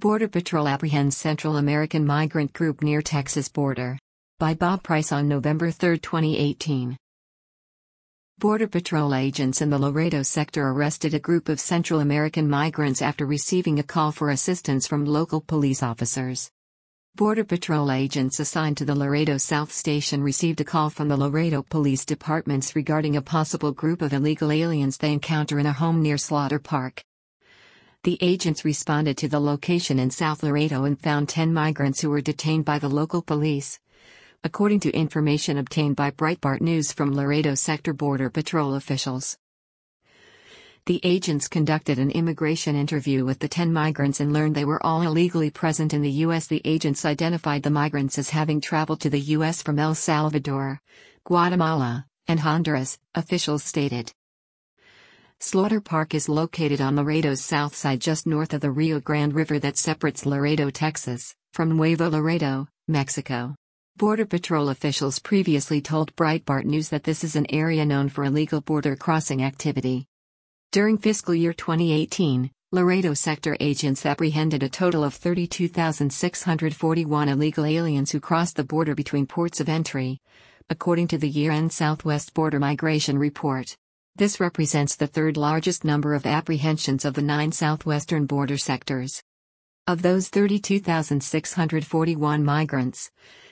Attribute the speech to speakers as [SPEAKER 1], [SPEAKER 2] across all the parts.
[SPEAKER 1] Border Patrol apprehends Central American migrant group near Texas border. By Bob Price on November 3, 2018. Border Patrol agents in the Laredo sector arrested a group of Central American migrants after receiving a call for assistance from local police officers. Border Patrol agents assigned to the Laredo South Station received a call from the Laredo Police Departments regarding a possible group of illegal aliens they encounter in a home near Slaughter Park. The agents responded to the location in South Laredo and found 10 migrants who were detained by the local police. According to information obtained by Breitbart News from Laredo Sector Border Patrol officials. The agents conducted an immigration interview with the 10 migrants and learned they were all illegally present in the U.S. The agents identified the migrants as having traveled to the U.S. from El Salvador, Guatemala, and Honduras, officials stated. Slaughter Park is located on Laredo's south side just north of the Rio Grande River that separates Laredo, Texas, from Nuevo Laredo, Mexico. Border Patrol officials previously told Breitbart News that this is an area known for illegal border crossing activity. During fiscal year 2018, Laredo sector agents apprehended a total of 32,641 illegal aliens who crossed the border between ports of entry, according to the year-end Southwest Border Migration Report. This represents the third largest number of apprehensions of the 9 southwestern border sectors. Of those 32,641 migrants,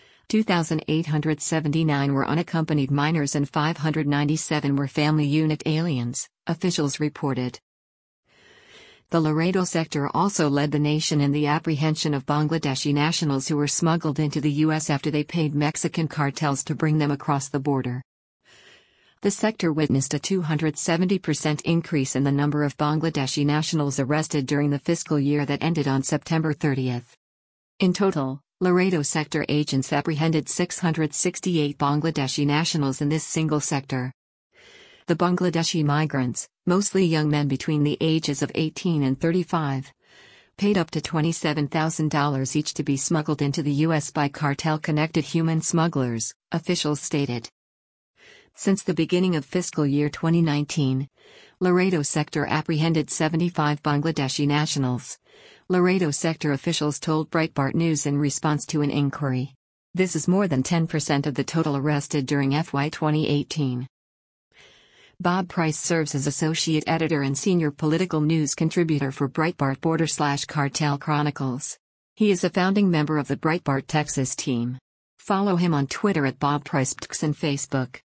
[SPEAKER 1] 2,879 were unaccompanied minors and 597 were family unit aliens, officials reported. The Laredo sector also led the nation in the apprehension of Bangladeshi nationals who were smuggled into the U.S. after they paid Mexican cartels to bring them across the border. The sector witnessed a 270% increase in the number of Bangladeshi nationals arrested during the fiscal year that ended on September 30. In total, Laredo sector agents apprehended 668 Bangladeshi nationals in this single sector. The Bangladeshi migrants, mostly young men between the ages of 18 and 35, paid up to $27,000 each to be smuggled into the U.S. by cartel-connected human smugglers, officials stated. Since the beginning of fiscal year 2019, Laredo sector apprehended 75 Bangladeshi nationals, Laredo sector officials told Breitbart News in response to an inquiry. This is more than 10% of the total arrested during FY 2018. Bob Price serves as associate editor and senior political news contributor for Breitbart Border/Cartel Chronicles. He is a founding member of the Breitbart Texas team. Follow him on Twitter at Bob Price and Facebook.